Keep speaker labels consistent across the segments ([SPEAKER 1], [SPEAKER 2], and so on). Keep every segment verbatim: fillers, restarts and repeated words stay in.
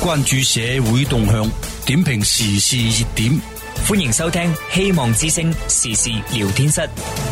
[SPEAKER 1] 關注社會動向，點評時事熱點。
[SPEAKER 2] 歡迎收聽希望之聲時事聊天室。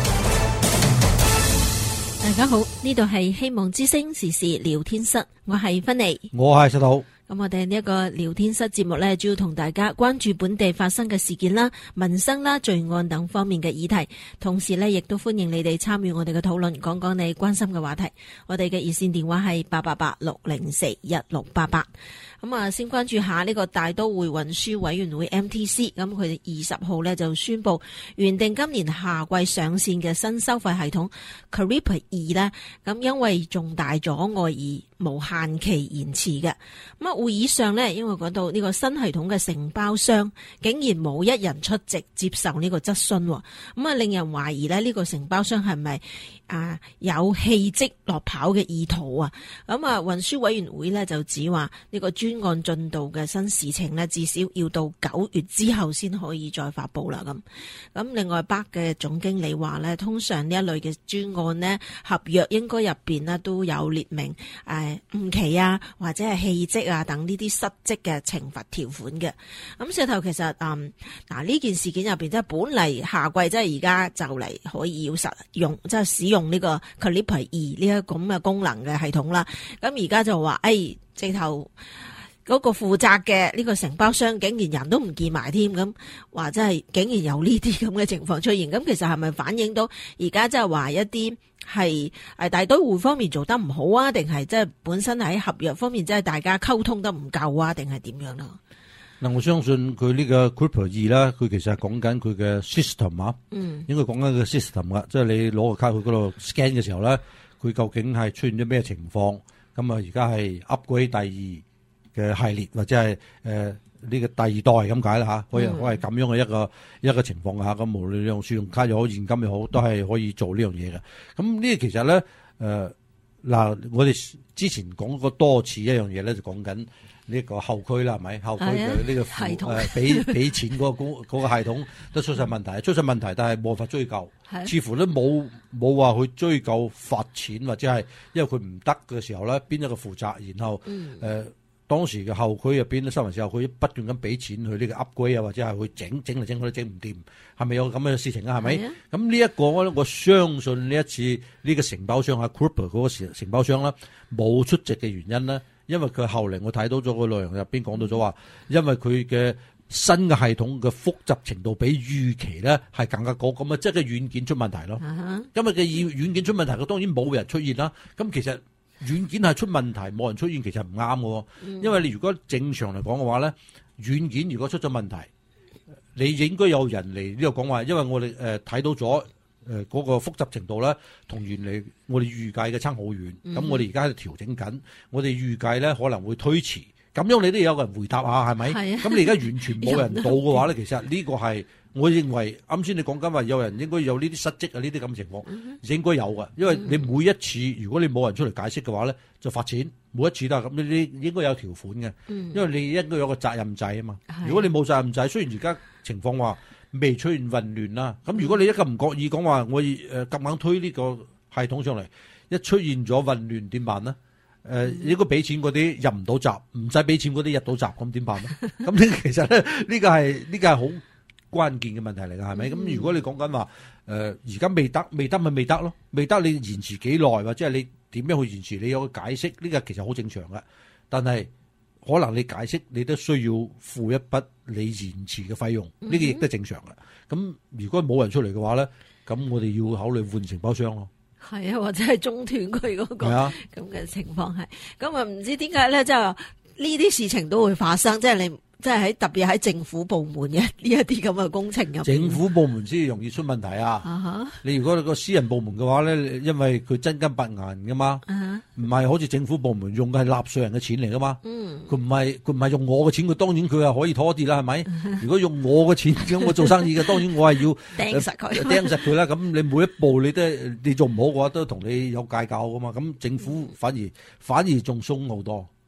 [SPEAKER 3] 大家好，呢度係希望之聲時事聊天室，我係芬妮，
[SPEAKER 4] 我係石頭。
[SPEAKER 3] 咁我哋呢一個聊天室節目呢，主要同大家關注本地發生嘅事件啦、民生啦、罪案等方面嘅議題，同時呢，亦都歡迎你哋參與我哋嘅討論，講講你關心嘅話題。我哋嘅熱線電話係八八八六零四一六八八。咁啊，先關注下呢個大都會運輸委員會 M T C， 咁佢哋二十號呢就宣布，原定今年夏季上線嘅新收費系統 Clipper 二呢，咁因為重大阻礙而無限期延遲嘅。咁啊，會議上呢，因為講到呢個新系統嘅承包商竟然冇一人出席接受呢個質詢，咁啊令人懷疑呢，呢個承包商係咪啊有棄職落跑嘅意圖啊？咁啊，運輸委員會呢就指話呢個專案進度嘅新事情呢，至少要到九月之後先可以再發布啦。咁咁另外，北嘅總經理話呢，通常呢一類嘅專案呢，合約應該入邊呢都有列明誒誤期啊，或者係棄職啊等呢啲失職嘅懲罰條款嘅。咁石頭其實嗯嗱呢件事件入邊，即係本嚟夏季即係而家就嚟可以要實用，即係使用呢個 Clipper 二呢一個咁嘅功能嘅系統啦。咁而家就話誒直頭嗰個負責嘅呢個承包商竟然人都唔見埋添，咁話真係竟然有呢啲咁嘅情況出現。咁其實係咪反映到而家即係話一啲係誒大都會方面做得唔好啊？定係即係本身喺合約方面即係大家溝通得唔夠啊？定係點樣啦？
[SPEAKER 4] 嗱，我相信佢呢個 Clipper 二啦，佢其實係講緊佢嘅 system 啊，嗯，應該講緊個 system 噶，即係你攞個卡去嗰度 scan 嘅時候咧，佢究竟係出現咗咩情況？咁啊，而家係 upgrade 第二嘅系列，或者係誒呢個第二代咁解啦吓，可以可係咁樣嘅一個一個情況吓。咁無論用信用卡又好，現金又好，都係可以做呢樣嘢嘅。咁呢其實咧誒嗱，我哋之前講過多次一樣嘢咧，就講緊呢個後驅啦，係咪？後驅嘅呢個系統誒，俾俾錢嗰個公嗰個系統都出晒問題，出晒問題，但係冇法追究，似乎都冇冇話去追究罰錢，或者係因為佢唔得嘅時候咧，邊一個負責？然後誒、嗯呃、當時嘅後驅入邊咧，收完之後佢不斷咁俾錢去呢個 upgrade 啊，或者係去整整嚟整去都整唔掂，係咪有咁嘅事情啊？係咪？咁呢一個咧，我相信呢一次呢、呢個承包商啊 Clipper 嗰個承承包商啦，冇出席嘅原因咧。因為佢後嚟我睇到咗個內容入邊講到咗話，因為佢嘅新嘅系統嘅複雜程度比預期咧係更加高，咁啊即係個軟件出問題咯。Uh-huh. 因為嘅軟軟件出問題，佢當然冇人出現啦。咁其實軟件係出問題，冇人出現，其實唔啱嘅。因為你如果正常嚟講嘅話咧，軟件如果出咗問題，你應該有人嚟呢度講話，因為我哋誒睇到咗。誒、呃、嗰、那個複雜程度咧，同原嚟我哋預計嘅差好遠。咁、嗯、我哋而家喺度調整緊，我哋預計咧可能會推遲。咁樣你都有個人回答下，係咪？咁、啊、你而家完全冇人到嘅話咧，其實呢個係我認為啱先你講緊話有人應該有呢啲失職啊，呢啲咁嘅情況、嗯、應該有嘅，因為你每一次如果你冇人出嚟解釋嘅話咧，就罰錢。每一次都係咁，你你應該有條款嘅、嗯，因為你應該有個責任制啊嘛。如果你冇責任制，雖然而家情況話未出現混亂啦，咁如果你一個唔覺意講話，我誒夾硬推呢個系統上嚟，一出現咗混亂點辦呢？誒、呃，應該俾錢嗰啲入唔到閘，唔使俾錢嗰啲入到閘，咁點辦呢？咁呢其實咧，呢個係呢個係好關鍵嘅問題嚟㗎，係咪？咁、嗯、如果你講緊話誒，而家未得，未得咪未得咯，未得你延遲幾耐，或者係你點樣去延遲？你有個解釋，呢、這個其實好正常㗎。但係可能你解釋，你都需要付一筆你延遲嘅費用，呢、嗯這個亦都正常㗎。咁如果冇人出嚟嘅話咧，咁我哋要考慮換承包商咯。
[SPEAKER 3] 係啊，或者係中斷佢嗰個咁嘅情況係。咁啊，唔知點解咧，即係呢啲事情都會發生，即係你。即係喺特別喺政府部門嘅呢一啲咁嘅工程入邊，
[SPEAKER 4] 政府部門先容易出問題啊！ uh-huh. 你如果個私人部門嘅話咧，因為佢真金白銀噶嘛，唔、uh-huh. 係好似政府部門用嘅係納稅人嘅錢嚟噶嘛，佢唔係佢唔係用我嘅錢，佢當然佢係可以拖啲啦，係咪？Uh-huh. 如果用我嘅錢咁我做生意嘅，當然我係要釘實佢，釘實佢啦。咁你每一步你都你做唔好嘅話，都同你有計較噶嘛。咁政府反而、嗯、反而仲鬆好多。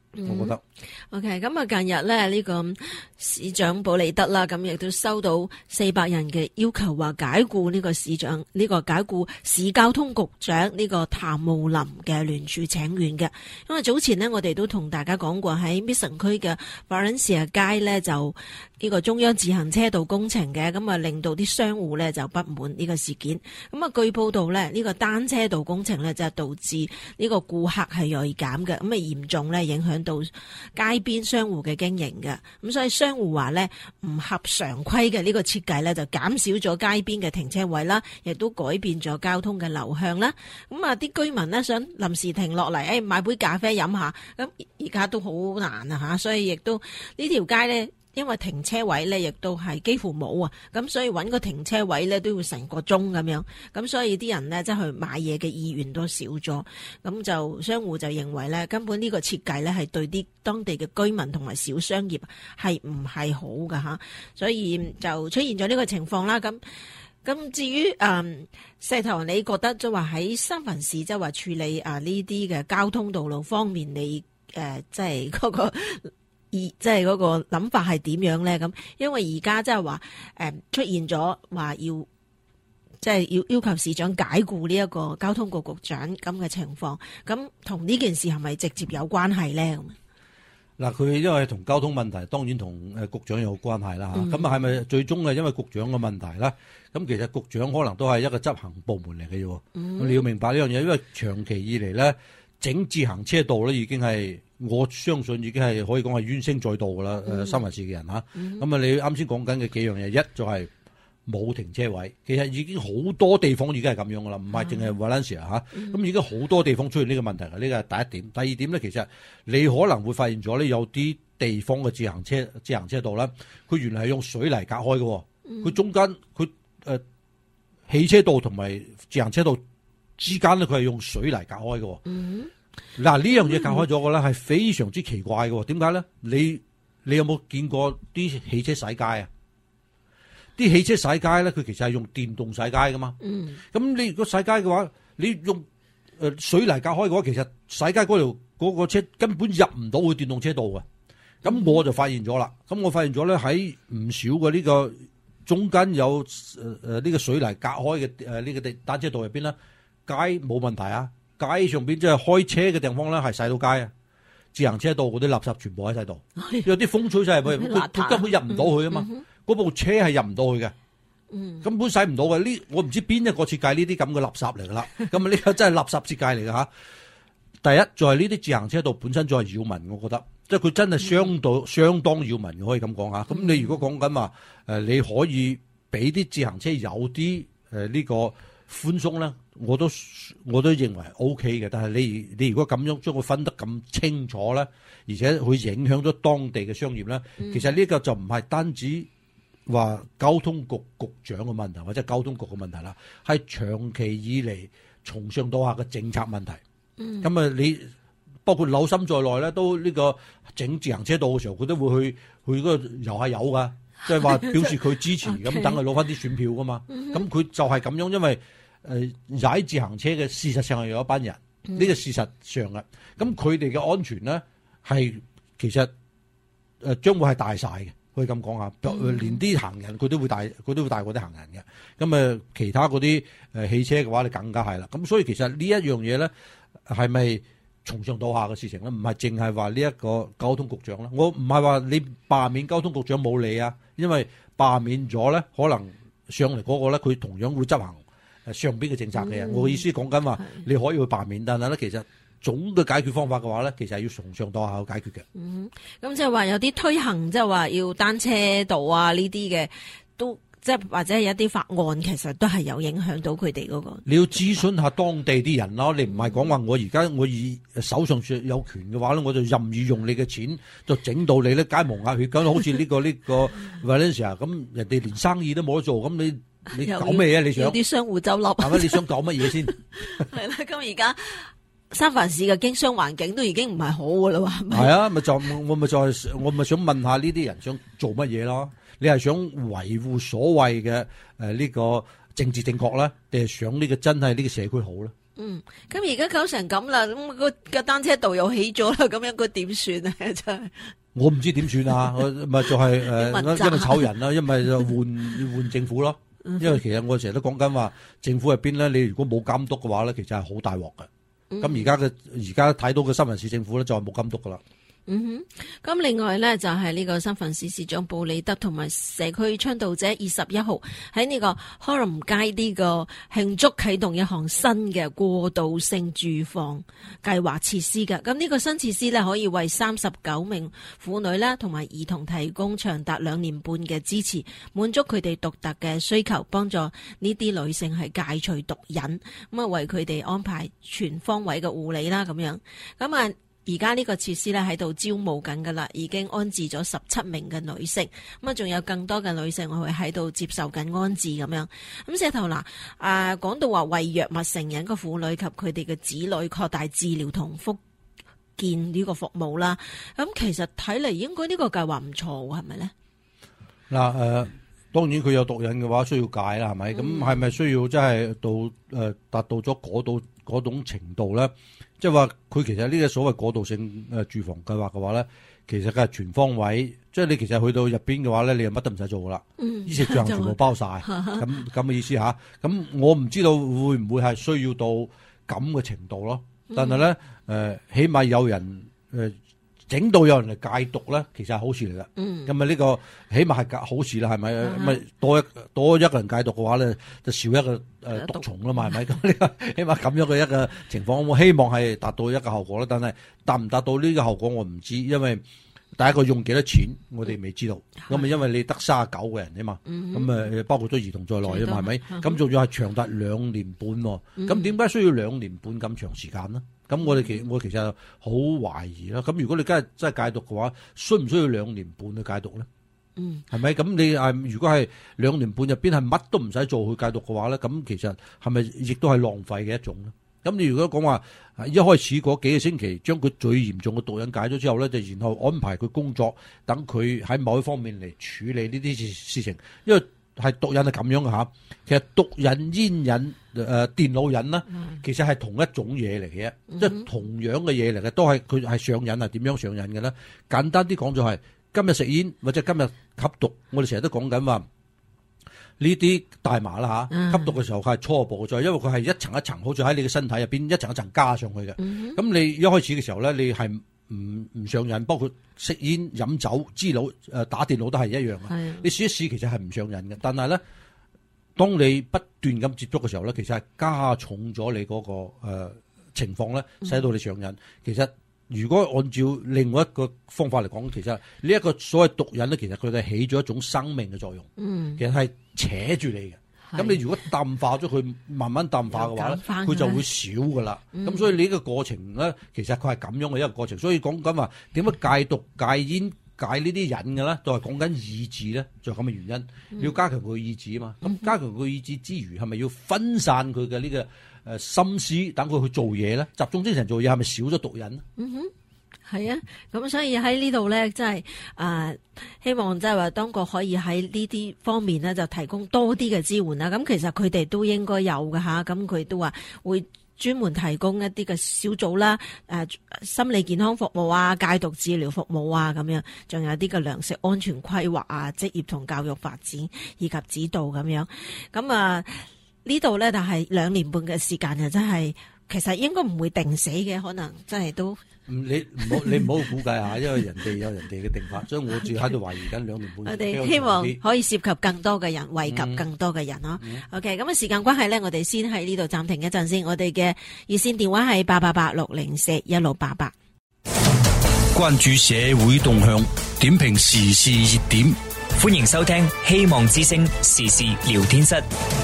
[SPEAKER 4] 我覺得。
[SPEAKER 3] OK， 咁啊，近日咧呢個市長保利德啦，咁亦都收到四百人嘅要求，話解僱呢個市長，呢、這個解僱市交通局長呢個譚慕林嘅聯署請願嘅。因為早前呢，我哋都同大家講過喺 Mission 區嘅 Valencia 街呢，就呢個中央自行車道工程嘅，咁啊令到啲商戶呢就不滿呢個事件。咁啊據報道呢，呢個單車道工程呢，就係導致呢個顧客係銳減嘅，咁啊嚴重呢影響到街邊商戶嘅經營嘅。咁所以商戶話呢，唔合常規嘅呢個設計呢，就減少咗街邊嘅停車位啦，亦都改變咗交通嘅流向啦。咁啊啲居民呢，想臨時停落嚟，誒買杯咖啡飲下，咁而家都好難啊吓，所以亦都呢條街呢。因為停車位咧，亦都係幾乎冇啊，咁所以揾個停車位咧都要成個鐘咁樣，咁所以啲人呢，即係去買嘢嘅意願都少咗，咁就商戶就認為咧，根本呢個設計咧係對啲當地嘅居民同埋小商業係唔係好噶吓，所以就出現咗呢個情況啦。咁咁至於誒石頭，你覺得即係話喺三藩市即係話處理啊呢啲嘅交通道路方面，你誒即係嗰個？而即係嗰個諗法係點樣咧？咁因為而家即係話誒出現咗話要即係要要求市長解僱呢一個交通局局長咁嘅情況，咁同呢件事係咪直接有關係咧？咁
[SPEAKER 4] 嗱，佢因為同交通問題，當然同誒局長有關係啦嚇。咁啊係咪最終係因為局長嘅問題咧？咁其實局長可能都係一個執行部門嚟嘅啫。咁、嗯、你要明白呢樣嘢，因為長期以嚟咧，整自行車道咧已經係。我相信已經係可以講係冤聲載道㗎啦，誒三藩市嘅人嚇。咁啊、嗯，你啱先講緊嘅幾樣嘢，一就係冇停車位，其實已經好多地方已經係咁樣㗎啦，唔係淨係 Valencia 嚇。咁已經好多地方出現呢個問題㗎，呢個係第一點。第二點咧，其實你可能會發現咗咧，有啲地方嘅自行車自行車道咧，佢原來係用水泥隔開嘅，佢、嗯、中間佢誒、呃、汽車道同埋自行車道之間咧，佢係用水泥隔開嘅。嗯嗱，呢樣嘢隔開咗嘅咧係非常之奇怪嘅，點解咧？你你有冇見過啲汽車洗街啊？啲汽車洗街咧，佢其實係用電動洗街噶嘛。嗯。咁你如果洗街嘅話，你用誒水泥隔開嘅話，其實洗街嗰條嗰個車根本入唔到去電動車道嘅。咁我就發現咗啦。咁我發現咗咧喺唔少嘅呢個中間有誒誒呢個水泥隔開嘅誒呢個地單車道入邊咧，街冇問題啊。街上邊即係開車嘅地方咧，係洗到街啊！自行車道嗰啲垃圾全部喺晒度，有啲風吹晒入去，佢佢根本入唔到去啊嘛！嗰、嗯、部車係入唔到去嘅，嗯、根本洗唔到嘅。呢我唔知邊一個設計呢啲咁嘅垃圾嚟噶啦。咁啊呢個真係垃圾設計嚟嘅吓。第一就係呢啲自行車道本身就係擾民，我覺得即係佢真係相當、嗯、相當擾民，可以咁講吓。咁你如果講緊話誒，你可以俾啲自行車有啲誒呢個寬鬆咧。我都我都認為 O K 嘅，但係你你如果咁樣將佢分得咁清楚咧，而且會影響咗當地嘅商業咧，嗯、其實呢個就唔係單止話交通局局長嘅問題或者交通局嘅問題啦，係長期以嚟從上到下嘅政策問題。咁啊、嗯，你包括紐森在內咧，都呢個整自行車道嘅時候，佢都會去去嗰個遊下油噶，即係話表示佢支持，咁等佢攞翻啲選票噶嘛。咁佢就係咁樣，因為。誒，踩、呃、自行車嘅事實上係有一班人，呢、嗯、個事實上嘅，咁佢哋嘅安全咧係其實誒將、呃、會係大晒嘅，可以咁講下，嗯、連啲行人佢都會大，佢都會大過啲行人嘅。咁、呃、誒，其他嗰啲誒汽車嘅話，你更加係啦。咁所以其實呢一樣嘢咧，係咪從上到下嘅事情咧？唔係淨係話呢一個交通局長啦，我唔係話你罷免交通局長冇理啊，因為罷免咗咧，可能上嚟嗰個咧，佢同樣會執行。上邊嘅政策嘅，嗯、我嘅意思講緊話，你可以去罷免，但係咧，其實總嘅解決方法嘅話咧，其實係要從上到下去解決嘅。嗯，咁即係話有啲推行，即係話要單車道啊呢啲嘅，都即係或者係一啲法案，其實都係有影響到佢哋嗰個。你要諮詢下當地啲人咯，你唔係講話我而家我以手上有權嘅話咧，我就任意用你嘅錢，就整到你咧街蒙鴨血咁，好似呢個呢個 Valencia 咁，人哋連生意都冇得做，咁你。你搞咩啊？你想啲商戶執笠係咪？你想搞乜嘢先？係啦，咁而家三藩市嘅經商環境都已經唔係好噶啦，係咪？係啊，咪就我咪再我咪想問下呢啲人想做乜嘢咯？你係想維護所謂嘅誒呢個政治正確咧，定係想呢個真係呢個社區好咧？
[SPEAKER 3] 嗯，咁而家搞成咁啦，咁個個單車道又起咗啦，咁樣佢點算啊？真係
[SPEAKER 4] 我唔知點算啊！咪就係、是、誒，因為炒人啦，因為就換換政府咯。因為其實我成日都講緊話，政府入邊咧，你如果冇監督嘅話咧，其實係好大鑊嘅。咁而家嘅而家睇到嘅新聞市政府咧，就係冇監督噶啦。
[SPEAKER 3] 嗯哼，咁另外咧就係呢個新聞市市長布里德同埋社區倡導者二十一號喺呢個開隆街呢個慶祝啟動一項新嘅過渡性住房計劃設施嘅。咁呢個新設施咧可以為三十九名婦女啦同埋兒童提供長達兩年半嘅支持，滿足佢哋獨特嘅需求，幫助呢啲女性係戒除毒癮，咁啊為佢哋安排全方位嘅護理啦咁樣。咁啊而家呢個設施咧喺度招募緊噶啦，已經安置咗十七名嘅女性，咁啊仲有更多嘅女性會喺度接受緊安置咁樣。咁石頭嗱，啊講到話為藥物成癮嘅婦女及佢哋嘅子女擴大治療同復健呢個服務啦，咁其實睇嚟應該呢個計劃唔錯喎，係咪咧？嗱，
[SPEAKER 4] 誒當然佢有毒癮嘅話需要戒啦，係咪？咁係咪需要即係到誒達到咗嗰度嗰種程度咧？即係話佢其實呢個所謂過渡性誒住房計劃嘅話咧，其實佢係全方位，即係你其實去到入邊嘅話咧，你又乜都唔使做噶啦，嗯，衣食住行全部包晒，咁咁嘅意思吓。咁我唔知道會唔會係需要到咁嘅程度咯。但係咧誒，起碼有人誒。呃整到有人嚟戒毒咧，其實係好事嚟噶。嗯，咁啊呢個起碼係好事啦，係咪？咪、嗯、多一多一個人戒毒嘅話咧，就少一個誒毒蟲啦嘛，係咪？咁呢個起碼咁樣嘅一個情況，我希望係達到一個效果啦。但係達唔達到呢個效果，我唔知，因為第一個用幾多錢，我哋未知道。咁啊、嗯，因為你得三十九個人啫嘛，咁誒、嗯、包括咗兒童在內啊嘛，係咪？咁仲要係長達兩年半喎。咁點解需要兩年半咁長時間呢？咁我哋其我其實好懷疑啦。咁如果你真係真係戒毒嘅話，需唔需要兩年半去戒毒咧？嗯，係咪？咁你誒，如果係兩年半入邊係乜都唔使做去戒毒嘅話咧，咁其實係咪亦都係浪費嘅一種咧？咁你如果講話一開始嗰幾個星期將佢最嚴重嘅毒癮戒咗之後咧，就然後安排佢工作，等佢喺某一方面嚟處理呢啲事事情，因為係毒癮係咁樣嘅嚇。其實毒癮、煙癮、誒、呃、電腦癮啦，其實係同一種嘢嚟嘅，即係、嗯、同樣嘅嘢嚟嘅，都係佢係上癮係點樣上癮嘅咧？簡單啲講就係、是、今日食煙或者今日吸毒，我哋成日都講緊話呢啲大麻啦嚇，嗯、吸毒嘅時候佢係初步嘅，就係因為佢係一層一層，好似喺你嘅身體入邊一層一層加上去嘅。咁、嗯、你一開始嘅時候咧，你係唔唔上癮，包括食煙、飲酒、支腦、誒打電腦都係一樣嘅。的你試一試，其實係唔上癮嘅，但係咧，當你不斷咁接觸嘅時候咧，其實係加重咗你嗰、那個誒、呃、情況咧，使到你上癮。嗯、其實如果按照另外一個方法嚟講，其實呢一個所謂毒癮咧，其實佢哋起咗一種生命嘅作用。嗯，其實係扯住你嘅。咁你如果淡化咗佢，慢慢淡化嘅話咧，佢就會少噶啦。咁、嗯、所以你呢個過程咧，其實佢係咁樣嘅一個過程。所以講緊話點解戒毒、戒煙、戒呢啲癮嘅咧，都係講緊意志咧，就係咁嘅原因。嗯、要加強佢嘅意志啊嘛。咁、嗯、加強佢意志之餘，係咪要分散佢嘅呢個誒心思，等佢去做嘢咧？集中精神做嘢，係咪少咗毒癮？嗯哼。係啊，咁所以喺呢度咧，即係啊，希望即係話當局可以喺呢啲方面咧，就提供多啲嘅支援啦。咁其實佢哋都應該有嘅吓，咁佢都話會專門提供一啲嘅小組啦，誒、啊，心理健康服務啊，戒毒治療服務啊，咁樣，仲有啲嘅糧食安全規劃啊，職業同教育發展以及指導咁樣。咁啊，呢度咧，但係兩年半嘅時間就真係，其實應該唔會定死嘅，可能真係都。 你唔好你唔好估計下，因為人哋有人哋嘅定法，所以我仲喺度懷疑緊兩年半。
[SPEAKER 3] 我哋希望可以涉及更多嘅人，惠及更多嘅人咯。嗯、OK，咁啊時間關係咧，我哋先喺呢度暫停一陣先。我哋嘅熱線電話係八八八六零四一六八八。
[SPEAKER 1] 關注社會動向，點評時事熱點，
[SPEAKER 2] 歡迎收聽希望之聲時事聊天室。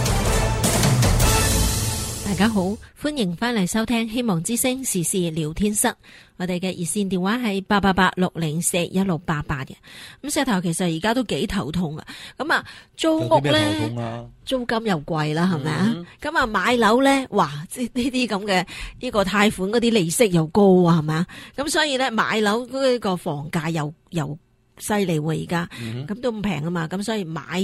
[SPEAKER 3] 大家好，歡迎翻嚟收聽希望之聲時事聊天室。我哋嘅熱線電話係八八八六零四一六八八嘅。咁石頭其實而家都幾頭痛啊。咁啊租屋咧，啊、租金又貴啦，係咪啊？咁啊、嗯、買樓咧，哇！即呢啲咁嘅呢個貸款嗰啲利息又高啊，係咪啊？咁所以咧買樓嗰個房價又又犀利喎，而家咁都唔平啊嘛。咁所以買定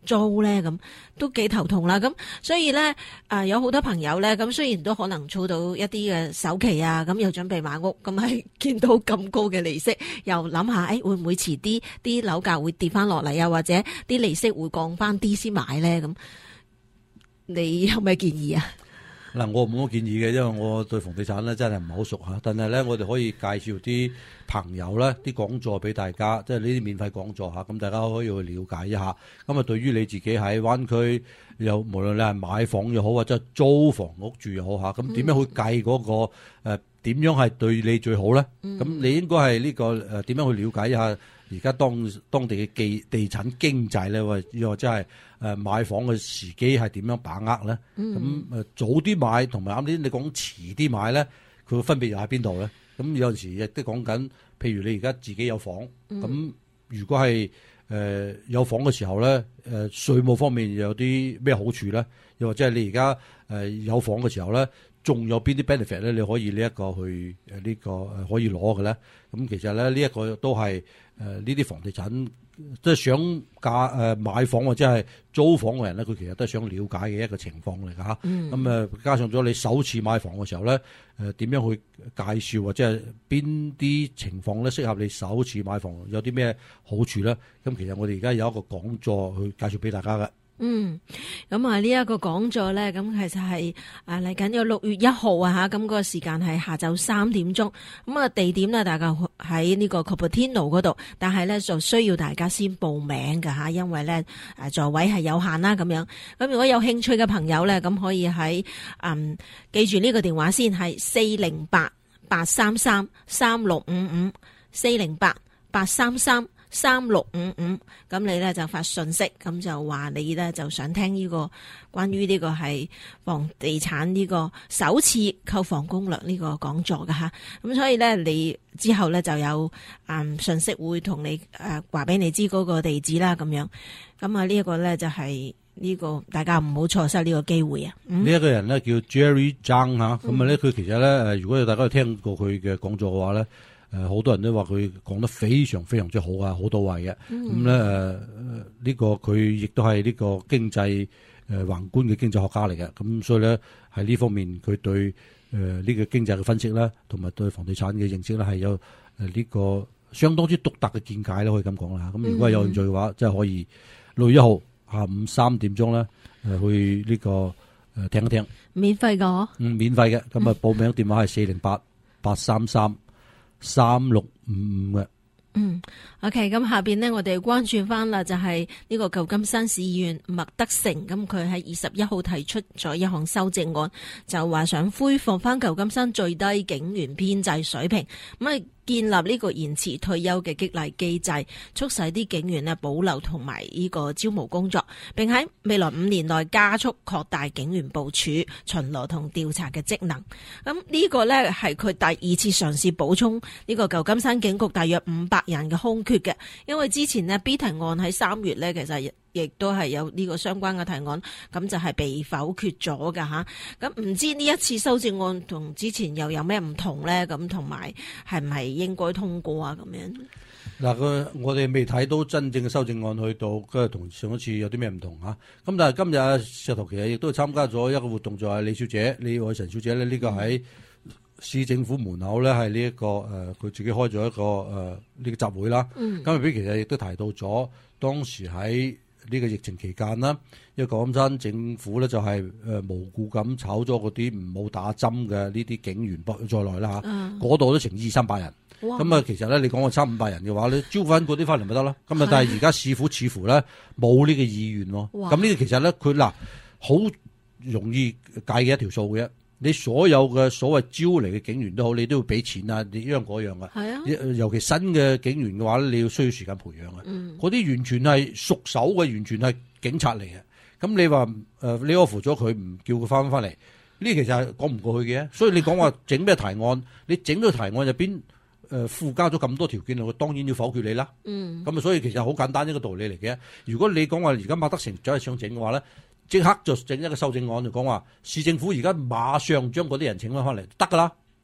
[SPEAKER 3] 租咧？咁都幾頭痛啦。咁所以咧，啊有好多朋友咧，咁雖然都可能儲到一啲嘅首期啊，咁又準備買屋，咁係見到咁高嘅利息，又諗下，誒、哎、會唔會遲啲啲樓價會跌翻落嚟啊，或者啲利息會降翻啲先買咧？咁你有咩建議啊？
[SPEAKER 4] 嗱，我冇乜建議嘅，因為我對房地產咧真係唔係好熟嚇。但係咧，我哋可以介紹啲朋友咧啲講座俾大家，即係呢啲免費講座嚇，咁大家可以去了解一下。咁啊，對於你自己喺灣區，又無論你係買房又好，或者租房屋住又好嚇，咁點樣去計嗰、那個誒點、呃、樣係對你最好咧？咁、嗯、你應該係呢、這個誒點、呃、樣去了解一下而家當當地嘅地地產經濟咧，或或者係誒買房嘅時機係點樣把握咧？咁誒、嗯、早啲買同埋啱啲你講遲啲買咧，佢嘅分別又喺邊度咧？咁有陣時亦都講緊，譬如你而家自己有房，咁、嗯、如果係誒、呃、有房嘅時候咧，誒、呃、稅務方面有啲咩好處咧？又或者係你而家誒有房嘅時候咧，仲有邊啲 benefit 咧？你可以呢一個去誒呢、這個誒可以攞嘅咧？咁其實咧呢一個都係。誒呢啲房地產即係想價誒買房或者係租房嘅人咧，佢其實都係想了解嘅一個情況嚟㗎嚇。咁誒、嗯、加上咗你首次買房嘅時候咧，誒、呃、點樣去介紹或者係邊啲情況咧適合你首次買房，有啲咩好處咧？咁其實我哋而家有一個講座去介紹俾大家嘅。
[SPEAKER 3] 嗯，咁啊呢一個講座咧，咁其實係啊嚟緊有六月一號啊吓，咁、那個時間係下晝三點鐘，咁啊地點咧大家喺呢個 Cupertino 嗰度，但係咧就需要大家先報名㗎吓，因為咧誒座位係有限啦咁樣。咁如果有興趣嘅朋友咧，咁可以喺嗯記住呢個電話先係四零八八三三三六五五四零八八三三。三六五五，咁你咧就發信息，咁就話你咧就想聽呢、這個關於呢個係房地產呢個首次購房攻略呢個講座㗎吓，咁所以咧你之後咧就有嗯信息會同你誒話俾你知嗰個地址啦，咁樣，咁啊呢一個咧就係、是、呢、這個大家唔好錯失呢個機會啊！呢、嗯、
[SPEAKER 4] 一個人咧叫 Jerry Zhang 吓，咁啊咧佢其實咧誒，如果大家有聽過佢嘅講座嘅話咧。誒好多人都話佢講得非常非常之好啊，好到位嘅。咁咧誒呢個佢亦都係呢個經濟誒宏觀嘅經濟學家嚟嘅。咁所以咧喺呢方面佢對誒呢個經濟嘅分析咧，同埋對房地產嘅認識咧係有誒呢個相當之獨特嘅見解咧，可以咁講啦。咁如果係有興趣嘅話，即係可以六月一號下午三點鐘咧誒去呢個誒聽一聽。
[SPEAKER 3] 免費㗎？
[SPEAKER 4] 嗯，免費嘅。咁啊報名電話係四零八八三三。三六五五嘅。
[SPEAKER 3] 嗯 ，OK， 咁下邊呢，我哋關注翻啦，就係呢個舊金山市議員麥德誠，咁佢喺二十一號提出咗一項修正案，就話想恢復翻舊金山最低警員編制水平，咁啊建立呢個延遲退休嘅激勵機制，促使啲警員呢保留同埋呢個招募工作，並喺未來五年內加速擴大警員部署、巡邏同調查嘅職能。咁呢個呢係佢第二次嘗試補充呢個舊金山警局大約五百人嘅空缺嘅，因為之前呢 B 提案喺三月呢其實亦都係有呢個相關嘅提案，咁就係被否決咗㗎吓。咁唔知呢一次修正案同之前又有咩唔同咧？咁同埋係唔係應該通過啊？咁樣
[SPEAKER 4] 嗱，佢我哋未睇到真正嘅修正案去到，跟住同上一次有啲咩唔同吓。咁但係今日石頭其實亦都參加咗一個活動，就係李小姐李愛晨小姐咧，呢、這個喺市政府門口咧係呢一個誒，佢、呃、自己開咗一個誒呢、呃這個集會啦。嗯，今日邊其實亦都提到咗當時喺呢個疫情期間啦，因為舊金山政府咧就係誒無故咁炒咗嗰啲唔冇打針嘅呢啲警員在內啦嚇，嗰度、嗯、都成二三百人。咁啊哇，其實咧你講個三五百人嘅話，你招翻嗰啲翻嚟咪得咯。咁啊，但係而家市府似乎咧冇呢個意願喎。咁呢哇個其實咧佢嗱好容易計嘅一條數嘅啫。你所有嘅所謂招嚟嘅警員都好，你都要俾錢啊，你呢樣嗰樣嘅。係啊，尤其新嘅警員嘅話咧，你要需要時間培養嘅。嗰啲、嗯、完全係熟手嘅，完全係警察嚟嘅。咁你話誒、呃，你 offer 咗佢，唔叫佢翻翻嚟，呢其實係講唔過去嘅。所以你講話整咩提案，你整咗提案入邊誒附加咗咁多條件，我當然要否決你啦。嗯。咁啊，所以其實好簡單一個道理嚟嘅。如果你講話而家麥德誠真係想整嘅話咧，即刻就整一個修正案，就講話市政府而家馬上將嗰啲人請翻翻嚟，得噶啦。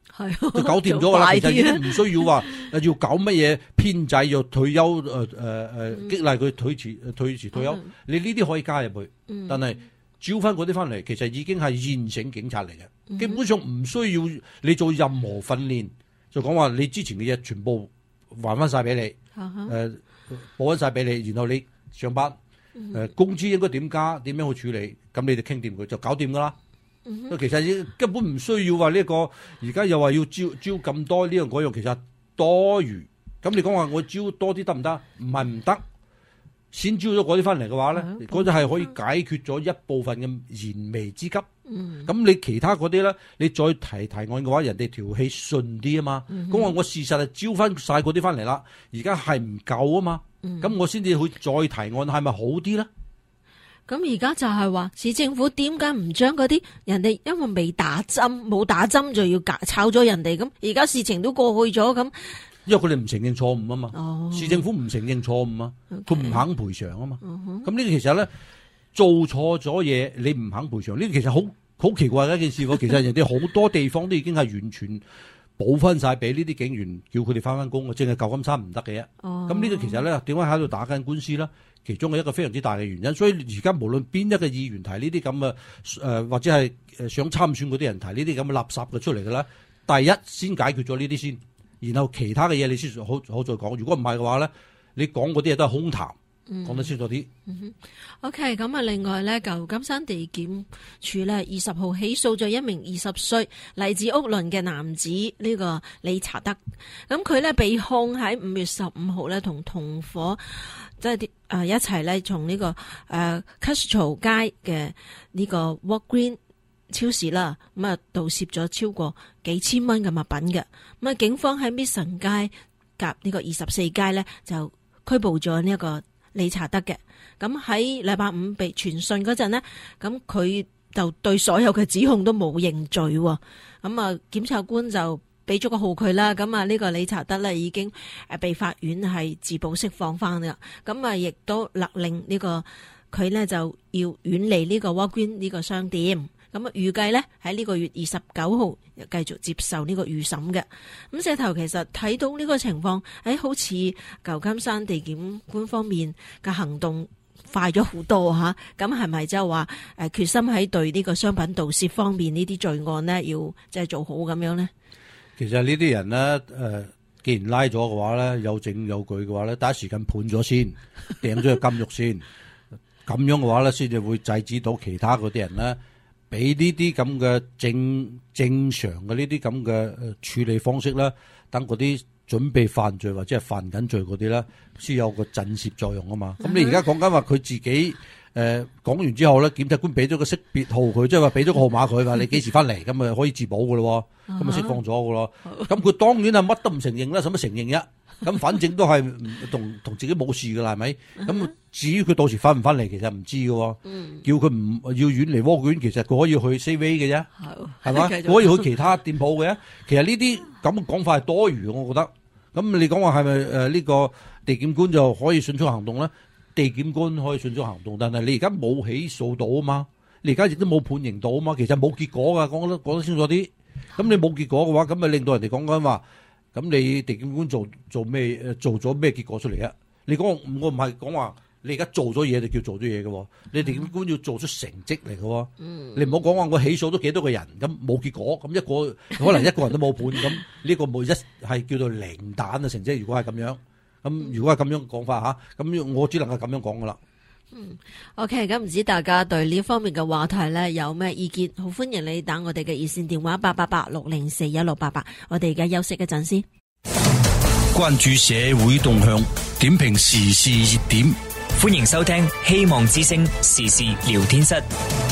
[SPEAKER 3] 係
[SPEAKER 4] 就搞掂咗噶啦。其實已經
[SPEAKER 3] 啊
[SPEAKER 4] 唔需要話要搞乜嘢編制，要退休誒誒誒激勵佢退遲退遲退休。
[SPEAKER 3] 嗯、
[SPEAKER 4] 你呢啲可以加入去，
[SPEAKER 3] 嗯、
[SPEAKER 4] 但係招翻嗰啲翻嚟，其實已經係現成警察嚟嘅，
[SPEAKER 3] 嗯、
[SPEAKER 4] 基本上唔需要你做任何訓練，就講話你之前嘅嘢全部還翻晒俾你，誒、
[SPEAKER 3] 嗯
[SPEAKER 4] 呃、補翻晒俾你，然後你上班。誒、呃，工資應該點加？點樣去處理？咁你哋傾掂佢就搞掂噶啦。嗯、其實根本唔需要話呢、這個，而家又話要招招咁多呢樣嗰樣，其實多餘。咁你講話我招多啲得唔得？唔係唔得。先招咗嗰啲翻嚟嘅話咧，嗰啲係可以解決咗一部分嘅燃眉之急。咁、嗯、你其他嗰啲咧，你再提提案嘅話，人哋條氣順啲啊嘛。咁話、嗯、我事實係招翻晒嗰啲翻嚟啦，而家係唔夠啊嘛。咁、嗯、我先至去再提案，係咪好啲咧？
[SPEAKER 3] 咁而家就係話，市政府點解唔將嗰啲人哋因為未打針，冇打針就要炒咗人哋？咁而家事情都過去咗，咁
[SPEAKER 4] 因為佢哋唔承認錯誤啊嘛。
[SPEAKER 3] 哦、
[SPEAKER 4] 市政府唔承認錯誤啊，佢唔
[SPEAKER 3] Okay.
[SPEAKER 4] 肯賠償啊嘛。咁呢、
[SPEAKER 3] 嗯、
[SPEAKER 4] 個其實咧做錯咗嘢，你唔肯賠償，呢個其實好好奇怪嘅一件事。其實人哋好多地方都已經係完全補翻晒俾呢啲警員，叫佢哋翻返工嘅，淨係舊金山唔得嘅啫。咁呢、哦、個其實咧，點解喺度打緊官司咧？其中嘅一個非常之大嘅原因。所以而家無論邊一個議員提呢啲咁嘅誒，或者係誒想參選嗰啲人提呢啲咁嘅垃圾嘅出嚟嘅咧，第一先解決咗呢啲先，然後其他嘅嘢你先好好再講。如果唔係嘅話咧，你講嗰啲嘢都係空談。講得清楚啲。
[SPEAKER 3] 嗯 OK， 咁啊，另外咧，舊金山地檢署咧，二十號起訴咗一名二十歲嚟自屋崙嘅男子呢個理查德。咁佢咧被控喺五月十五號咧同同伙即係啲誒一齊咧從呢個誒 Castro 街嘅呢個 Walgreens 超市啦，咁啊盜竊咗超過幾千蚊嘅物品嘅。咁啊，警方喺 Mission 街夾呢個二十四街咧就拘捕咗呢一個理查德嘅。咁喺禮拜五被傳訊嗰陣呢，咁佢就對所有嘅指控都冇認罪。咁啊，檢察官就俾咗個號佢啦。咁啊，呢個理查德呢已經誒被法院係自保釋放翻噶。咁啊，亦都勒令呢個佢呢就要遠離呢個 Walgreens 呢個商店。咁啊，預計呢喺呢個月二十九號又繼續接受呢個預審嘅。咁社頭其實睇到呢個情況，誒好似舊金山地檢官方面嘅行動快咗好多吓。咁係咪即係話誒決心喺對呢個商品盜竊方面呢啲罪案呢，要即係做好咁樣呢？
[SPEAKER 4] 其實呢啲人呢，誒，既然拉咗嘅話咧，有證有據嘅話咧，第一時間判咗先，掟咗去監獄先。咁樣嘅話咧，先至會制止到其他嗰啲人咧。俾呢啲咁嘅正正常嘅呢啲咁嘅處理方式啦，等嗰啲準備犯罪或者係犯緊罪嗰啲咧，先有個震懾作用啊嘛。咁、嗯、你而家講緊話佢自己誒講、呃、完之後咧，檢察官俾咗個識別號佢，即係話俾咗個號碼佢，話你幾時翻嚟，咁咪可以自保噶咯，咁咪釋放咗噶咯。咁佢當然係乜都唔承認啦，使乜承認啫？咁反正都係同同自己冇事噶啦，係咪？咁至於佢到時翻唔翻嚟，其實唔知噶。嗯、叫佢唔要遠離Walgreens，其實佢可以去 C V 嘅啫，係嘛？佢可以去其他店鋪嘅。其實呢啲咁嘅講法係多餘，我覺得。咁你講話係咪誒呢個地檢官就可以迅速行動咧？地檢官可以迅速行動，但係你而家冇起訴到啊嘛，你而家亦都冇判刑到啊嘛，其實冇結果噶，講得講得清楚啲。咁你冇結果嘅話，咁咪令到人哋講緊話。咁你地檢官做做咩？做咗咩結果出嚟啊？你講我唔係講話你而家做咗嘢就叫做咗嘢嘅，你地檢官要做出成績嚟嘅。嗯，你唔好講話我起訴咗幾多個人，咁冇結果，咁一個可能一個人都冇判，咁呢個冇一係叫做零蛋嘅成績。如果係咁樣，咁如果係咁樣講法吓，咁我只能夠咁樣講噶啦。
[SPEAKER 3] 嗯 ，OK， 咁唔知大家對呢方面嘅話題咧有咩意見？好歡迎你打我哋嘅熱線電話八八八六零四一六八八。我哋而家休息一陣先。
[SPEAKER 1] 關注社會動向，點評時事熱點，
[SPEAKER 2] 歡迎收聽希望之聲時事聊天室。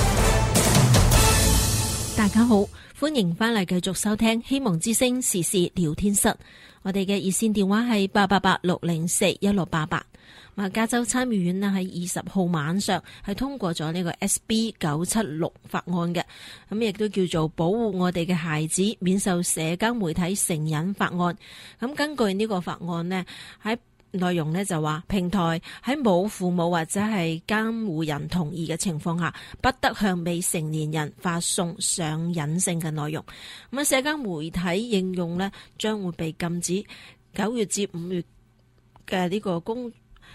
[SPEAKER 3] 大家好，歡迎翻嚟繼續收聽希望之聲時事聊天室。我哋嘅熱線電話係八八八六零四一六八八。加州參議院呢喺二十號晚上係通過咗呢個 S B 九七六法案嘅，咁亦都叫做保護我哋嘅孩子免受社交媒體成癮法案。咁根據呢個法案呢，喺內容呢就話，平台喺冇父母或者係監護人同意嘅情況下，不得向未成年人發送上癮性嘅內容。咁啊，社交媒體應用呢將會被禁止。九月至五月嘅呢個工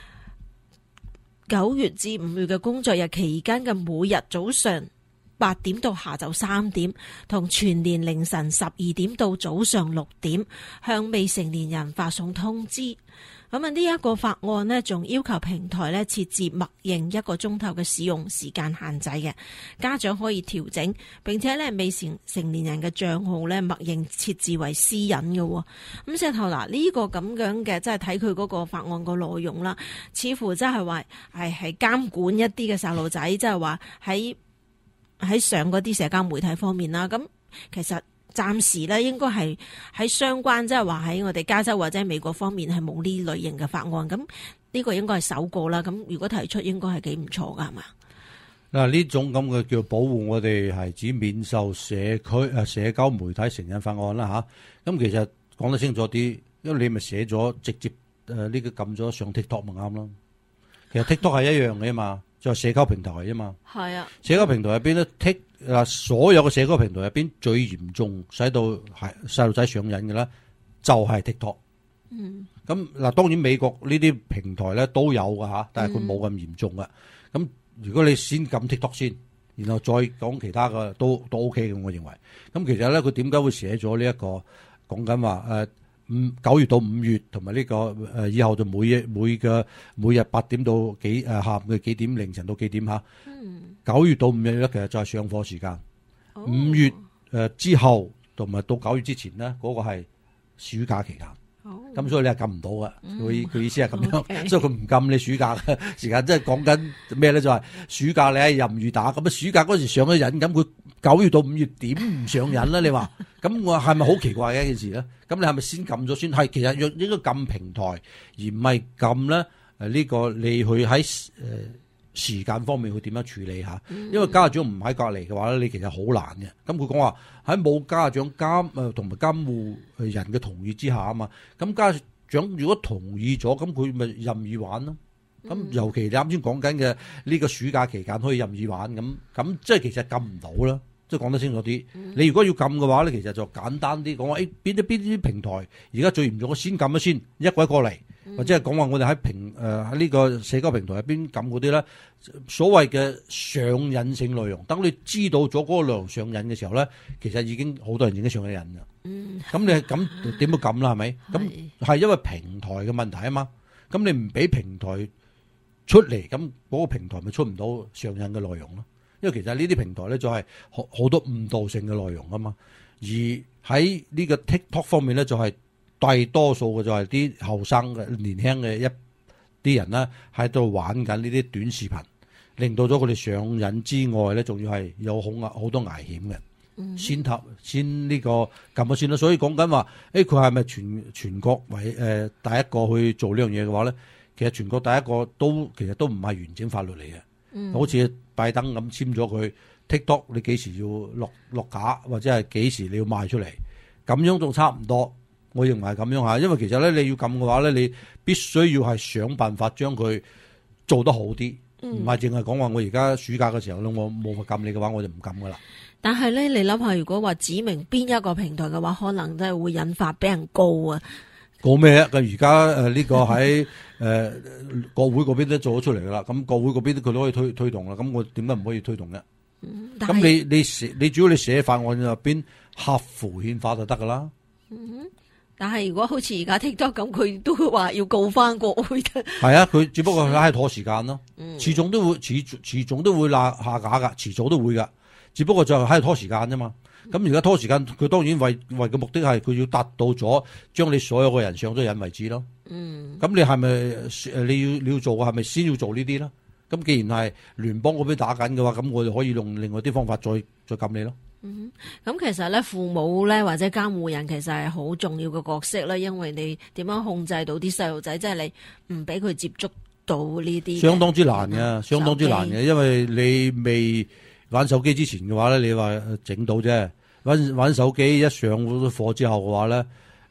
[SPEAKER 3] 九月至五月嘅工作日期間嘅每日早上八點到下晝三點，同全年凌晨十二點到早上六點，向未成年人發送通知。咁啊，呢一個法案呢，仲要求平台呢設置默認一個鐘頭嘅使用時間限制嘅，家長可以調整，並且呢未成成年人嘅賬號呢默認設置為私隱嘅。咁石頭嗱，呢個咁樣嘅，即係睇佢嗰個法案個內容啦，似乎即係話係係監管一啲嘅細路仔，即係話喺喺上嗰啲社交媒體方面啦。咁其實暫時咧，應該係喺相關，即係話喺我哋加州或者美國方面係冇呢類型嘅法案。咁呢個應該係首個啦。咁如果提出，應該係幾唔錯噶，係嘛？
[SPEAKER 4] 嗱，呢種咁嘅叫保護我哋孩子免受社區誒社交媒體成癮法案啦吓。咁其實講得清楚啲，因為你咪寫咗直接誒呢個撳咗上 TikTok 咪啱咯。其實 TikTok 係一樣嘅嘛，就係社交平台啫嘛。係啊，社交平台入邊咧 Tik 嗱，所有嘅社交平台入邊最嚴重使到係細路仔上癮嘅咧，就係 TikTok。嗯，咁嗱，當然美國呢啲平台咧都有噶吓，但係佢冇咁嚴重噶。咁、嗯、如果你先撳 TikTok 先，然後再講其他嘅都都 OK 嘅，我認為。咁其實咧，佢點解會寫咗呢一個講緊話誒五九月到五月同埋呢個誒以後就每日每個每日八點到幾誒下午嘅幾點凌晨到幾點吓？嗯。九月到五月咧，其實就係上課時間。五、哦、月誒、呃、之後，同埋到九月之前咧，嗰、那個係暑假期間。咁、哦、所以你係撳唔到嘅。佢佢、嗯、意思係咁樣，嗯 okay、所以佢唔禁你暑假嘅時間。即係講緊咩咧？就係、是、暑假你係任意打。咁啊，暑假嗰時上咗癮，咁佢九月到五月點唔上癮咧？你話咁我係咪好奇怪嘅一件事咧？咁你係咪先撳咗先？係其實應應該撳平台，而唔係撳咧誒呢個你去喺誒。呃時間方面佢點樣處理吓？因為家長唔喺隔離嘅話咧，你其實好難嘅。咁佢講話喺冇家長監誒同埋監護人嘅同意之下啊嘛。咁家長如果同意咗，咁佢咪任意玩咯。咁、嗯、尤其你啱先講緊嘅呢個暑假期間可以任意玩，咁咁即係其實禁唔到啦。即係講得清楚啲。嗯、你如果要禁嘅話咧，其實就簡單啲講話，誒邊啲邊啲平台而家最嚴重，我先禁咗先，一個一個嚟。或者係講話我哋喺平誒喺呢個社交平台入邊撳嗰啲咧，所謂嘅上癮性內容，等你知道咗嗰個內容上癮嘅時候咧，其實已經好多人已經上咗癮㗎。嗯，咁你係咁點樣撳啦？係咪？咁係因為平台嘅問題啊嘛。咁你唔俾平台出嚟，咁嗰個平台咪出唔到上癮嘅內容咯。因為其實呢啲平台咧就係好好多誤導性嘅內容啊嘛。而喺呢個 TikTok 方面咧就係、是。大多數嘅就係啲後生嘅年輕嘅一啲人咧喺度玩緊呢啲短視頻，令到咗佢哋上癮之外咧，仲要係有好好多危險嘅。嗯、先塔先呢個撳咗先啦，所以講緊話，誒佢係咪全全國為誒、呃、第一個去做呢樣嘢嘅話咧？其實全國第一個都其實都唔係完整法律嚟嘅，嗯、好似拜登咁簽咗佢 TikTok， 你幾時要落落架，或者係幾時你要賣出嚟，咁樣仲差唔多。我認為係咁樣嚇，因為其實咧你要撳嘅話咧，你必須要係想辦法將佢做得好啲，唔係淨係講話我而家暑假嘅時候咧，我冇法撳你嘅話，我就唔撳噶啦。但係咧，你諗下，如果話指明邊一個平台嘅話，可能真係會引發俾人告啊！告咩啊？佢而家誒呢個喺誒國會嗰邊都做咗出嚟噶啦，咁國會嗰邊佢都可以推推動啦。咁我點解唔可以推動嘅？咁、嗯、你你寫你主要你寫法案入邊合乎憲法就得噶啦。嗯但係如果好似而家 TikTok 咁，佢都會話要告翻國會嘅。係啊，佢只不過佢喺拖時間咯，嗯、始終都會始始終都會下下架噶，遲早都會噶。只不過就喺度拖時間啫嘛。咁而家拖時間，佢當然為為嘅目的係佢要達到咗將你所有嘅人上咗癮為止咯。嗯。咁你係咪誒你要你要做嘅係咪先要做呢啲咯？咁既然係聯邦嗰邊打緊嘅話，咁我哋可以用另外啲方法再再撳你咯。嗯，咁其實咧，父母咧或者監護人其實係好重要嘅角色啦，因為你點樣控制到啲細路仔，即係你唔俾佢接觸到呢啲，相當之難嘅，嗯、相當之難嘅，因為你未玩手機之前嘅話咧，你話整到啫，玩玩手機一上咗課之後嘅話咧，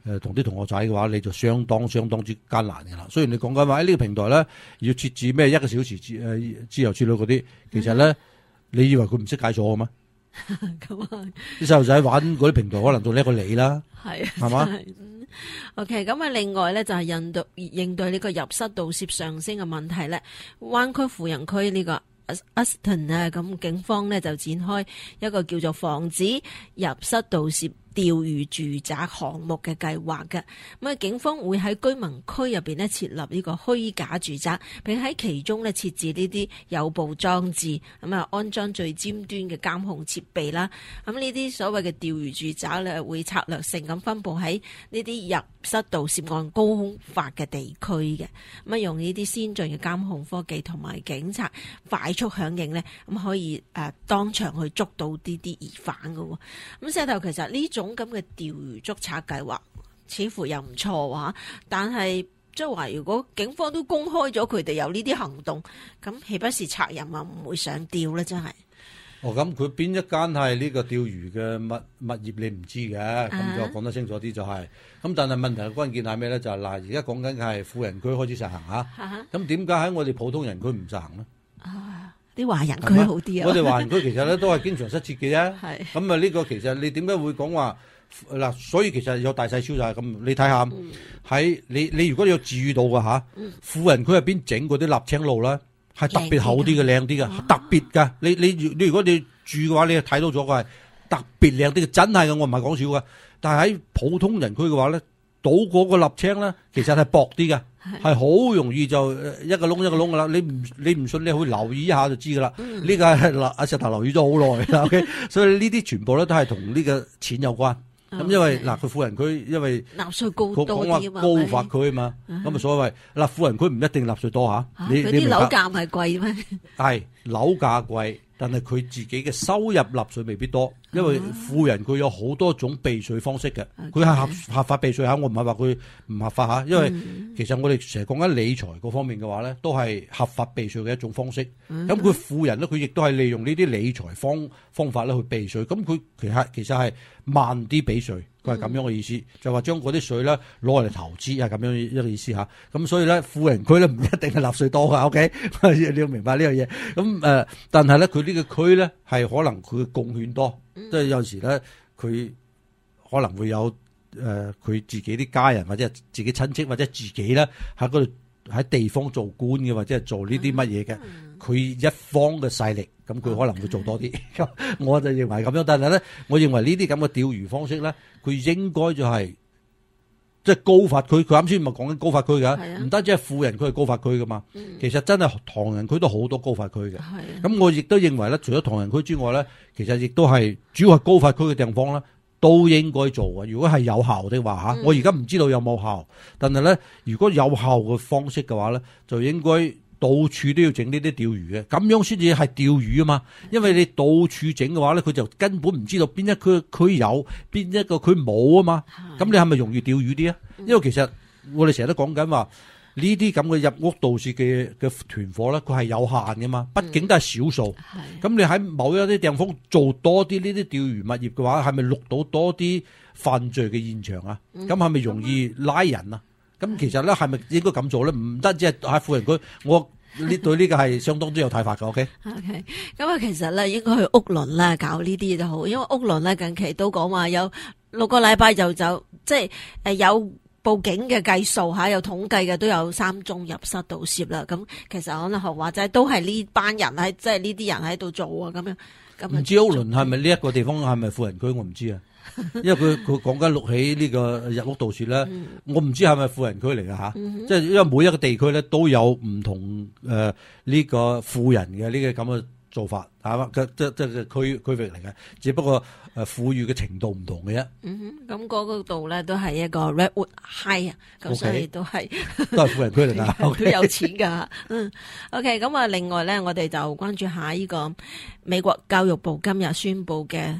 [SPEAKER 4] 誒同啲同學仔嘅話，你就相當相當之艱難嘅啦。雖然你講緊話喺呢個平台咧要設置咩一個小時自誒自由之類嗰啲，其實咧、嗯、你以為佢唔識解鎖嘅咩？
[SPEAKER 3] 咁啊，
[SPEAKER 4] 啲細路仔玩嗰啲平台可能仲叻過你啦，
[SPEAKER 3] 係
[SPEAKER 4] 係嘛？
[SPEAKER 3] 嗯，OK， 咁啊，另外咧就係應對應對呢個入室盜竊上升嘅問題咧，灣區富人區呢個 Aston 啊，咁警方咧就展開一個叫做防止入室盜竊釣魚住宅項目嘅計劃嘅。咁啊，警方會喺居民區入邊咧設立呢個虛假住宅，並喺其中咧設置呢啲有部裝置，咁啊安裝最尖端嘅監控設備啦。咁呢啲所謂嘅釣魚住宅咧，會策略性咁分布喺呢啲入室盜竊案高空發嘅地區嘅。咁啊，用呢啲先進嘅監控科技同埋警察快速響應咧，咁可以誒當場去捉到呢啲疑犯嘅。咁石頭其實呢種咁嘅釣魚捉賊計劃似乎又唔錯話，但係即係話如果警方都公開咗佢哋有呢啲行動，咁豈不是賊人啊唔會上釣咧？真係。
[SPEAKER 4] 哦，咁佢邊一間係呢個釣魚嘅物物業你唔知嘅，咁、uh-huh. 就講得清楚啲就係、是。咁但係問題嘅關鍵係咩咧？就係、是、嗱，而家講緊嘅係富人區開始實行嚇，咁點解喺我哋普通人區唔實行咧？
[SPEAKER 3] 啊，啲華人區好啲啊！
[SPEAKER 4] 我哋華人區其實咧都係經常失竊嘅啫。係。咁啊呢個其實你點解會講話嗱？所以其實有大細超就係咁。你睇下喺你你如果你有注意到嘅嚇，富人區入邊整嗰啲瀝青路咧。係特別厚啲嘅，靚啲嘅，特別㗎。你你你如果你住嘅話，你睇到咗嘅係特別靚啲嘅，真係嘅，我唔係講笑嘅。但係喺普通人區嘅話咧，倒嗰個瀝青咧，其實係薄啲嘅，係好容易就一個窿一個窿㗎啦。你唔你唔信，你去留意一下就知㗎啦。呢、嗯、個係阿石頭留意咗好耐啦。OK， 所以呢啲全部咧都係同呢個錢有關。咁、okay. 因為嗱，佢富人區因為
[SPEAKER 3] 納稅高多啲啊嘛，
[SPEAKER 4] 高發區啊嘛，咁啊所謂嗱富人區唔一定納稅多嚇、啊，你你啲
[SPEAKER 3] 樓價唔係貴咩？係
[SPEAKER 4] 樓價貴，但係佢自己嘅收入納稅未必多，因為富人佢有好多種避稅方式嘅，佢、okay. 係合合法避稅嚇，我唔係話佢唔合法嚇，因為其實我哋成日講緊理財嗰方面嘅話咧，都係合法避稅嘅一種方式。咁、嗯、佢富人咧，佢亦都係利用呢啲理財方方法咧去避稅，咁佢其實其實係慢啲避稅，佢係咁樣嘅意思，嗯、就話將嗰啲稅咧攞嚟投資係咁樣一個意思嚇。咁所以咧，富人區咧唔一定係納稅多㗎 OK， 你要明白呢樣嘢。咁誒、呃，但係咧佢呢個區咧係可能佢嘅貢獻多，即、嗯、係有時咧佢可能會有誒佢、呃、自己啲家人或者係自己親戚或者自己咧喺嗰度喺地方做官嘅或者係做呢啲乜嘢嘅，佢、嗯、一方嘅勢力。咁佢可能會做多啲，咁、okay. 我就認為咁樣。但係咧，我認為呢啲咁嘅釣魚方式咧，佢應該就係即係高發區。佢啱先咪講緊高發區㗎，唔、啊、單止係富人區係高發區㗎嘛、嗯。其實真係唐人區都好多高發區嘅。咁、啊、我亦都認為咧，除咗唐人區之外咧，其實亦都係主要係高發區嘅地方咧，都應該做嘅。如果係有效的話嚇、嗯，我而家唔知道有冇效，但係咧，如果有效嘅方式嘅話咧，就應該。到處都要整呢啲釣魚嘅，咁樣先至係釣魚啊嘛。因為你到處整嘅話咧，佢就根本唔知道邊一區區有，邊一個區冇啊嘛。咁你係咪容易釣魚啲啊？因為其實我哋成日都講緊話呢啲咁嘅入屋盜竊嘅嘅團伙咧，佢係有限嘅嘛。畢竟都係少數。咁你喺某一啲地方做多啲呢啲釣魚物業嘅話，係咪錄到多啲犯罪嘅現場啊？咁係咪容易拉人啊？咁其實咧係咪應該咁做咧？唔單止係喺富人區，我呢對呢個係相當之有睇法嘅。OK。OK。
[SPEAKER 3] 咁啊，其實咧應該去屋崙啦，搞呢啲就好，因為屋崙咧近期都講話有六個禮拜就就即係誒有報警嘅計數嚇，有統計嘅都有三宗入室盜竊啦。咁其實可能學話齋都係呢班人喺即係呢啲人喺度做啊咁樣。咁
[SPEAKER 4] 唔知屋崙係咪呢一個地方係咪富人區？我唔知啊。因為佢佢講緊錄起呢個入屋盜竊咧，我唔知係咪富人區嚟㗎吓，即、嗯、係因為每一個地區咧都有唔同誒呢、呃這個富人嘅呢個咁嘅做法，係嘛？即即即係區區域嚟嘅，只不過誒富裕嘅程度唔同嘅啫。嗯哼，咁嗰個度咧都係一個 Redwood High 啊，咁所以都係、okay. 都係富人區嚟㗎，都、okay. 有錢㗎。嗯，OK，咁啊，另外咧，我哋就關注下呢個美國教育部今日宣布嘅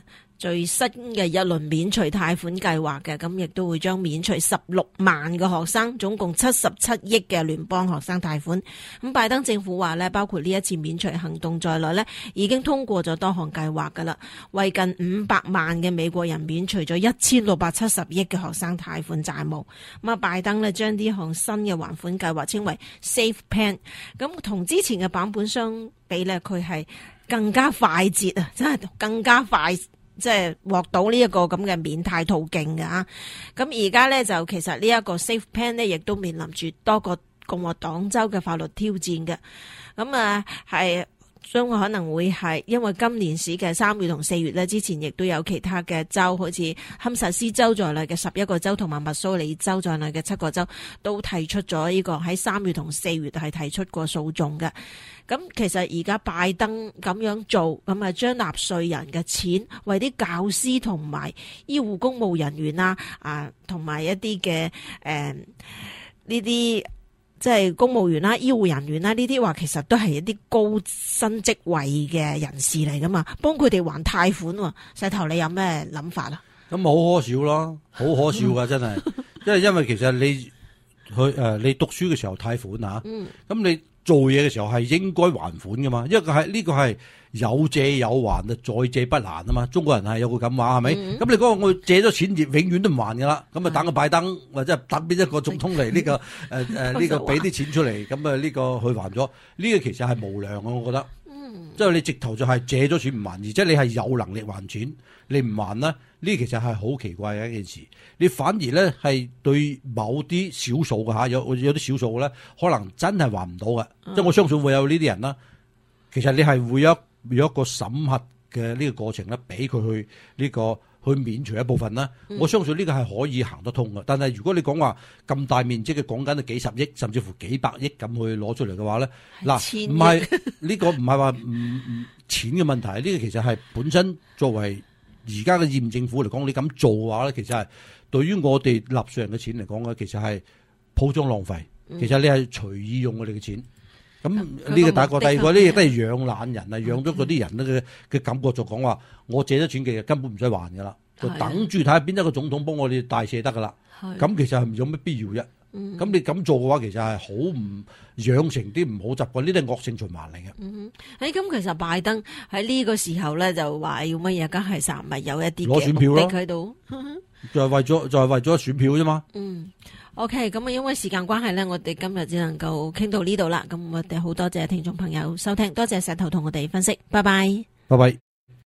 [SPEAKER 3] 最新嘅一輪免除貸款計劃嘅，咁亦都會將免除十六萬個學生，總共七十七億嘅聯邦學生貸款。咁拜登政府話呢，包括呢一次免除行動在內呢，已經通過咗多項計劃噶啦，為近五百萬嘅美國人免除咗一千六百七十億嘅學生貸款債務。咁啊，拜登呢將呢項新嘅還款計劃稱為 Safe Plan， 咁同之前嘅版本相比呢，佢係更加快捷啊，真係更加快。即係獲到呢一個咁嘅免貸途徑㗎。咁而家呢，就其實呢一個 Safe Plan 呢，亦都面臨住多個共和黨州嘅法律挑戰嘅。咁啊係將可能會係因為今年市嘅三月同四月呢，之前亦都有其他嘅州，好似堪薩斯州在內嘅十一個州同埋密蘇里州在內嘅七個州，都提出咗呢個喺三月同四月係提出過訴訟嘅。咁其實而家拜登咁樣做，咁啊將納稅人嘅錢為啲教師同埋醫護公務人員啊，啊同埋一啲嘅誒呢啲即係公務員啦、醫護人員啦，呢啲話其實都係一啲高薪職位嘅人士嚟噶嘛，幫佢哋還貸款喎。細頭你有咩諗法啊？
[SPEAKER 4] 咁好可笑咯，好可笑噶真係，因為因為其實你去誒、呃、你讀書嘅時候貸款啊，咁、嗯、你做嘢嘅時候係應該還款噶嘛，因為係呢個係有借有還啊，再借不難啊嘛。中國人係有個咁話係咪？咁、嗯、你講我借咗錢，永遠都唔還噶啦。咁啊等個拜登或者等邊一個總統嚟呢、這個誒誒呢個俾啲錢出嚟，咁啊呢個去還咗。呢、這個其實係無良啊，我覺得。嗯，即係你直頭就係借咗錢唔還，而且你係有能力還錢，你唔還呢？呢其實係好奇怪嘅一件事。你反而咧係對某啲少數嘅嚇，有有啲少數咧，可能真係還唔到嘅。即、嗯、係我相信會有呢啲人啦。其實你係會有有一個審核嘅呢個過程咧，俾佢去呢、這個去免除一部分啦、嗯。我相信呢個係可以行得通嘅。但係如果你講話咁大面積嘅講緊幾十億甚至乎幾百億咁去攞出嚟嘅話咧，嗱唔係呢個唔係話唔唔錢嘅問題，呢、這個其實係本身作為而家嘅現政府嚟講，你咁做嘅話咧，其實係對於我哋納稅人嘅錢嚟講咧，其實係鋪張浪費。其實你係隨意用我哋嘅錢。咁呢個大個第二個呢，亦都係養懶人啊，養咗嗰啲人咧嘅嘅感覺就講話，我借咗錢其實根本唔使還噶啦，就等住睇下邊一個總統幫我哋大赦得噶啦。咁其實係有咩必要啫？咁、嗯、你咁做嘅話，其實係好唔養成啲唔好習慣，呢啲係惡性循環嚟嘅。嗯，誒，咁其實拜登喺呢個時候咧就話要乜嘢？梗係實咪有一啲攞選票咯喺度，就係為咗就係為咗選票啫嘛。嗯。OK， 咁啊，因為時間關係咧，我哋今日只能夠傾到呢度啦。咁我哋好多謝聽眾朋友收聽，多謝石頭同我哋分析，拜拜，拜拜。